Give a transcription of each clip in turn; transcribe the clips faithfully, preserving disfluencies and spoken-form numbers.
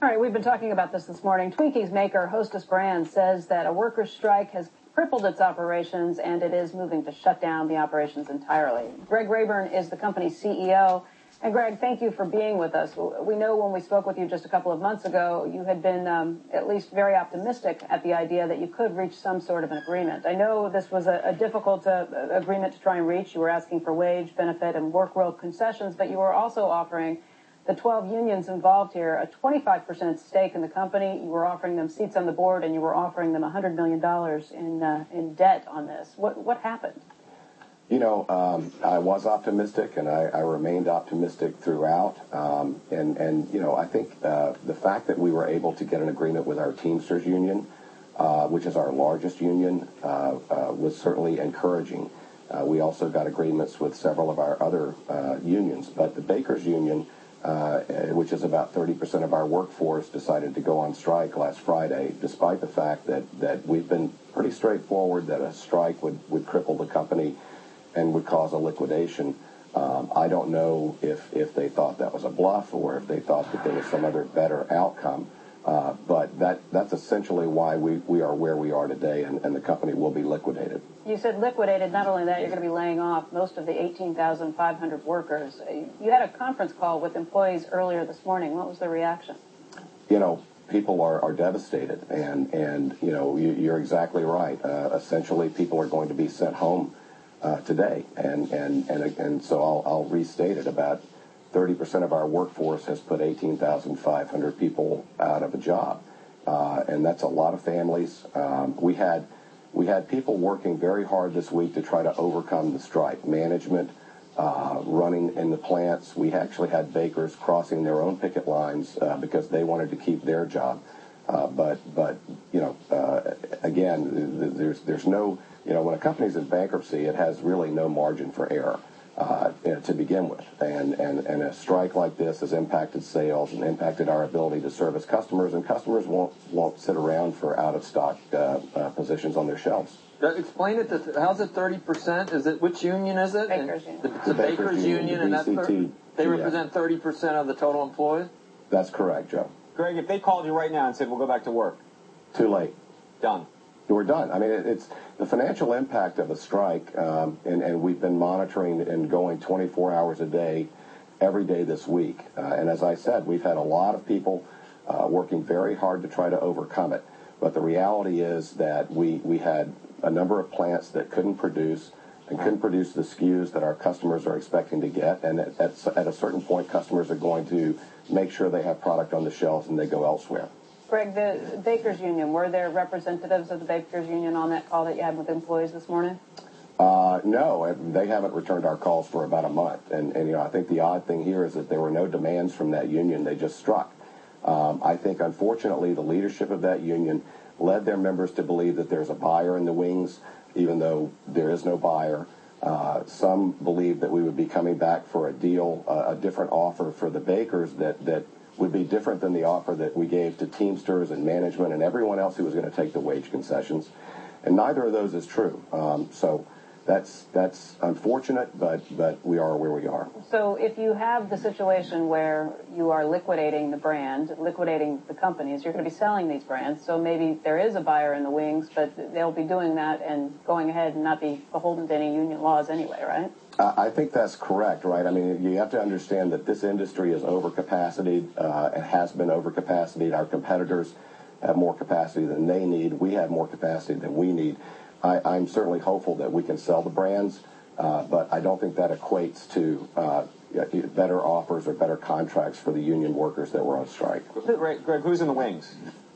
All right, we've been talking about this this morning. Twinkies maker Hostess Brands says that a workers' strike has crippled its operations, and it is moving to shut down the operations entirely. Greg Rayburn is the company's C E O. And Greg, thank you for being with us. We know when we spoke with you just a couple of months ago, you had been um, at least very optimistic at the idea that you could reach some sort of an agreement. I know this was a, a difficult uh, agreement to try and reach. You were asking for wage, benefit, and work world concessions, but you were also offering the twelve unions involved here a twenty-five percent stake in the company. You were offering them seats on the board, and you were offering them one hundred million dollars in uh, in debt on this. What what happened? You know, um, I was optimistic, and I, I remained optimistic throughout. Um, and, and, you know, I think uh, the fact that we were able to get an agreement with our Teamsters union, uh, which is our largest union, uh, uh, was certainly encouraging. Uh, we also got agreements with several of our other uh, unions. But the Bakers Union, uh, which is about thirty percent of our workforce, decided to go on strike last Friday, despite the fact that, that we've been pretty straightforward that a strike would, would cripple the company and would cause a liquidation. Um, I don't know if, if they thought that was a bluff or if they thought that there was some other better outcome. Uh, but that that's essentially why we, we are where we are today, and, and the company will be liquidated. You said liquidated. Not only that, you're going to be laying off most of the eighteen thousand five hundred workers. You had a conference call with employees earlier this morning. What was the reaction? You know, people are, are devastated, and, and you know, you, you're exactly right. Uh, essentially, people are going to be sent home Uh, today, and and and and so I'll, I'll restate it. About thirty percent of our workforce has put eighteen thousand five hundred people out of a job, uh, and that's a lot of families. Um, we had we had people working very hard this week to try to overcome the strike. Management uh, running in the plants. We actually had bakers crossing their own picket lines uh, because they wanted to keep their job. Uh, but but you know, uh, again, there's there's no. You know, when a company's in bankruptcy, it has really no margin for error uh, you know, to begin with. And, and, and a strike like this has impacted sales and impacted our ability to service customers, and customers won't won't sit around for out-of-stock uh, uh, positions on their shelves. Explain it. To, how's it thirty percent? Is it, which union is it? Bakers Union. The, the, the Bakers, Bakers Union, union and that's thir- they represent thirty percent of the total employees? That's correct, Joe. Greg, if they called you right now and said, we'll go back to work. Too late. Done. We're done. I mean, it, it's the financial impact of a strike, um, and, and we've been monitoring and going twenty-four hours a day, every day this week. Uh, and as I said, we've had a lot of people uh, working very hard to try to overcome it. But the reality is that we, we had a number of plants that couldn't produce and couldn't produce the S K Us that our customers are expecting to get. And at, at, at a certain point, customers are going to make sure they have product on the shelves and they go elsewhere. Greg, the Bakers Union, were there representatives of the Bakers Union on that call that you had with employees this morning? Uh, no, they haven't returned our calls for about a month. And, and, you know, I think the odd thing here is that there were no demands from that union. They just struck. Um, I think, unfortunately, the leadership of that union led their members to believe that there's a buyer in the wings, even though there is no buyer. Uh, some believe that we would be coming back for a deal, uh, a different offer for the bakers that, that would be different than the offer that we gave to Teamsters and management and everyone else who was going to take the wage concessions. And neither of those is true. Um, so that's that's unfortunate, but but we are where we are. So if you have the situation where you are liquidating the brand, liquidating the companies, you're going to be selling these brands. So maybe there is a buyer in the wings, but they'll be doing that and going ahead and not be beholden to any union laws anyway, right? I think that's correct, right? I mean, you have to understand that this industry is overcapacitated. Uh, it has been overcapacitated. Our competitors have more capacity than they need. We have more capacity than we need. I, I'm certainly hopeful that we can sell the brands, uh, but I don't think that equates to uh, better offers or better contracts for the union workers that were on strike. Greg, Greg who's in the wings?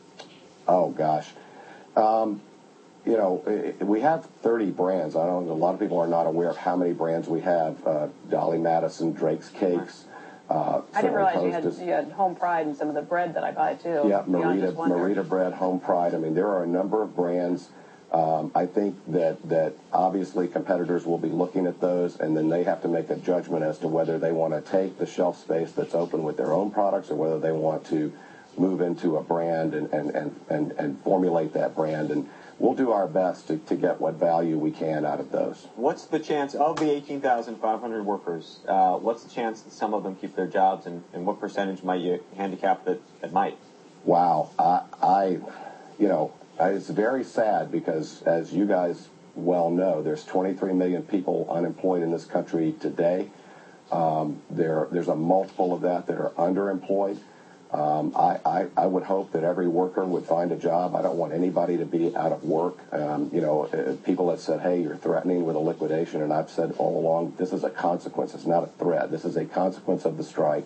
Oh, gosh. Um, You know, we have thirty brands. I don't know, a lot of people are not aware of how many brands we have. Uh, Dolly Madison, Drake's Cakes. Uh, I didn't realize you had, Hostess. you had Home Pride and some of the bread that I buy, too. Yeah, Beyond Marita, just Wonder. Marita Bread, Home Pride. I mean, there are a number of brands. Um, I think that, that obviously competitors will be looking at those, and then they have to make a judgment as to whether they want to take the shelf space that's open with their own products or whether they want to move into a brand and, and, and, and, and formulate that brand. And we'll do our best to, to get what value we can out of those. What's the chance of the eighteen thousand five hundred workers, uh, what's the chance that some of them keep their jobs, and, and what percentage might you handicap that, that might? Wow. I, I you know, it's very sad because, as you guys well know, there's twenty-three million people unemployed in this country today. Um, there, there's a multiple of that that are underemployed. Um, I, I, I would hope that every worker would find a job. I don't want anybody to be out of work. Um, you know, uh, people have said, hey, you're threatening with a liquidation, and I've said all along, this is a consequence. It's not a threat. This is a consequence of the strike.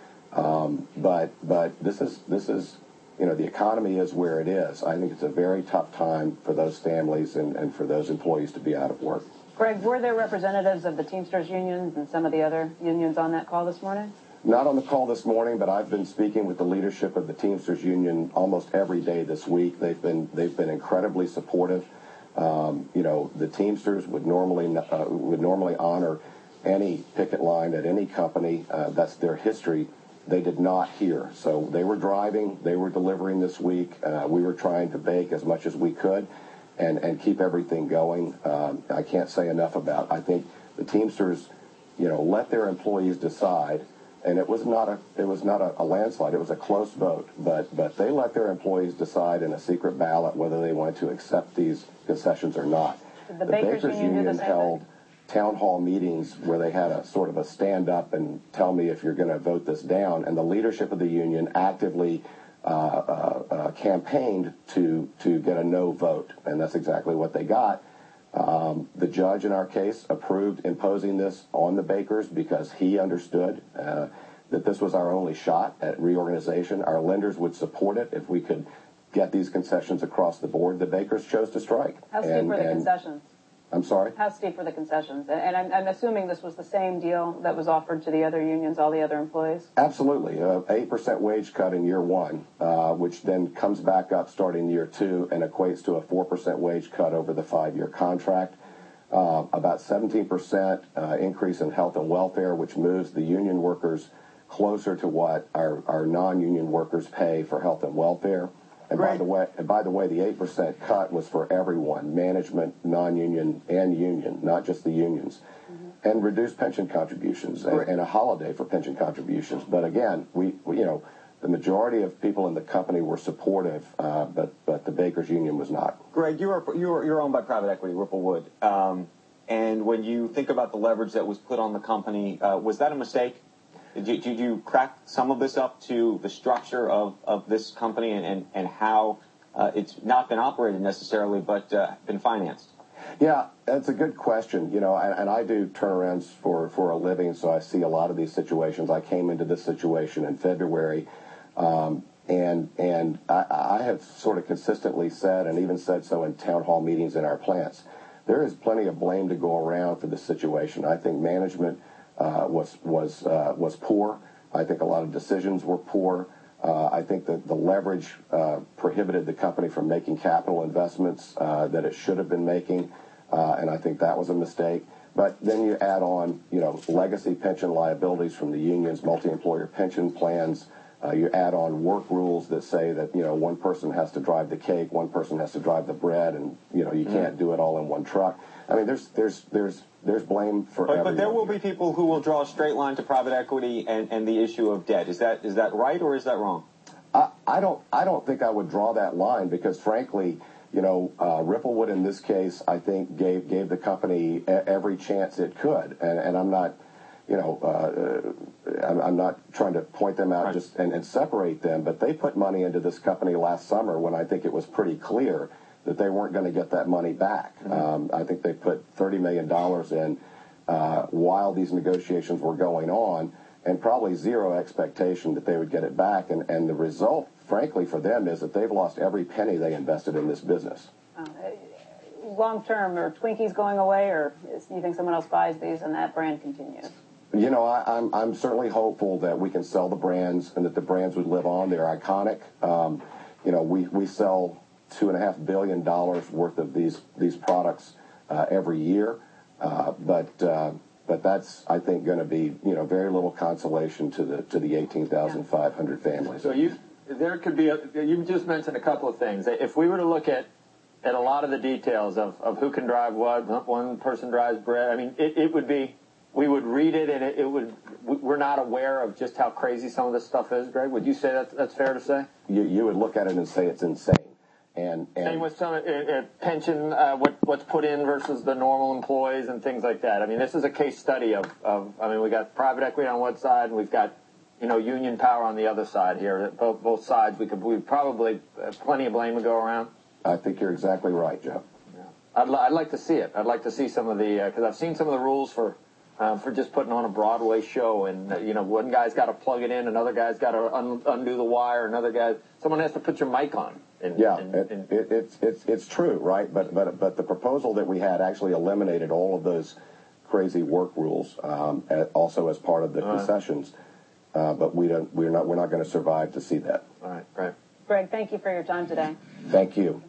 Um, but but this is this is, you know, the economy is where it is. I think it's a very tough time for those families and, and for those employees to be out of work. Greg, were there representatives of the Teamsters unions and some of the other unions on that call this morning? Not on the call this morning, but I've been speaking with the leadership of the Teamsters Union almost every day this week. They've been they've been incredibly supportive. Um, you know, the Teamsters would normally uh, would normally honor any picket line at any company. Uh, that's their history. They did not here. So they were driving. They were delivering this week. Uh, we were trying to bake as much as we could and, and keep everything going. Um, I can't say enough about. I think the Teamsters, you know, let their employees decide. And it was not a it was not a, a landslide. It was a close vote, but but they let their employees decide in a secret ballot whether they wanted to accept these concessions or not. Did the, the Bakers, Bakers Union, Union held thing? town hall meetings where they had a sort of a stand up and tell me if you're going to vote this down. And the leadership of the union actively uh, uh, uh, campaigned to to get a no vote, and that's exactly what they got. Um, the judge in our case approved imposing this on the Bakers because he understood uh, that this was our only shot at reorganization. Our lenders would support it if we could get these concessions across the board. The Bakers chose to strike. How steep and, were the and, concessions? I'm sorry? How steep were the concessions? And, and I'm, I'm assuming this was the same deal that was offered to the other unions, all the other employees? Absolutely. Uh, eight percent wage cut in year one, uh, which then comes back up starting year two and equates to a four percent wage cut over the five-year contract. Uh, about seventeen percent uh, increase in health and welfare, which moves the union workers closer to what our, our non-union workers pay for health and welfare. And by the way, and by the way, the eight percent cut was for everyone, management, non-union, and union, not just the unions, mm-hmm. and reduced pension contributions and, and a holiday for pension contributions. But again, we, we, you know, the majority of people in the company were supportive, uh, but but the Bakers Union was not. Greg, you are you are you're owned by private equity, Ripplewood, um, and when you think about the leverage that was put on the company, uh, was that a mistake? Did, did you crack some of this up to the structure of, of this company and, and, and how uh, it's not been operated necessarily, but uh, been financed? Yeah, that's a good question. You know, and, and I do turnarounds for, for a living, so I see a lot of these situations. I came into this situation in February, um, and and I, I have sort of consistently said, and even said so in town hall meetings in our plants, there is plenty of blame to go around for this situation. I think management Uh, was was uh, was poor. I think a lot of decisions were poor. Uh, I think that the leverage uh, prohibited the company from making capital investments uh, that it should have been making, uh, and I think that was a mistake. But then you add on, you know, legacy pension liabilities from the unions, multi-employer pension plans. Uh, you add on work rules that say that, you know, one person has to drive the cake, one person has to drive the bread, and, you know, you mm. can't do it all in one truck. I mean, there's there's there's there's blame for but, everyone. But there will be people who will draw a straight line to private equity and, and the issue of debt. Is that is that right or is that wrong? I, I don't I don't think I would draw that line because, frankly, you know, uh, Ripplewood in this case, I think gave gave the company every chance it could, and, and I'm not, you know, uh, I'm, I'm not trying to point them out right. just and, and separate them, but they put money into this company last summer when I think it was pretty clear that they weren't going to get that money back. Mm-hmm. Um, I think they put thirty million dollars in uh, while these negotiations were going on, and probably zero expectation that they would get it back. And, and the result, frankly, for them is that they've lost every penny they invested in this business. Uh, long term, are Twinkies going away, or do you think someone else buys these and that brand continues? You know, I, I'm I'm certainly hopeful that we can sell the brands and that the brands would live on. They're iconic. Um, you know, we, we sell two and a half billion dollars worth of these these products uh, every year, uh, but uh, but that's I think going to be you know very little consolation to the to the eighteen thousand five hundred families. So you there could be a, you just mentioned a couple of things. If we were to look at at a lot of the details of, of who can drive what, one person drives bread, I mean it, it would be we would read it and it, it would, we're not aware of just how crazy some of this stuff is, Greg? Would you say that that's fair to say? You, you would look at it and say it's insane. And, and Same with some uh, uh, pension, uh, what, what's put in versus the normal employees and things like that. I mean, this is a case study of, of I mean, we got private equity on one side and we've got, you know, union power on the other side here. Both, both sides, we could, we probably, uh, plenty of blame to go around. I think you're exactly right, Joe. Yeah. I'd, li- I'd like to see it. I'd like to see some of the, because uh, I've seen some of the rules for, uh, for just putting on a Broadway show. And, uh, you know, one guy's got to plug it in, another guy's got to un- undo the wire, another guy, someone has to put your mic on. In, yeah, in, it, in, it, it's it's it's true, right? But but but the proposal that we had actually eliminated all of those crazy work rules, um, also as part of the uh, concessions. Uh, but we don't we're not we're not going to survive to see that. All right, right. Greg, thank you for your time today. Thank you.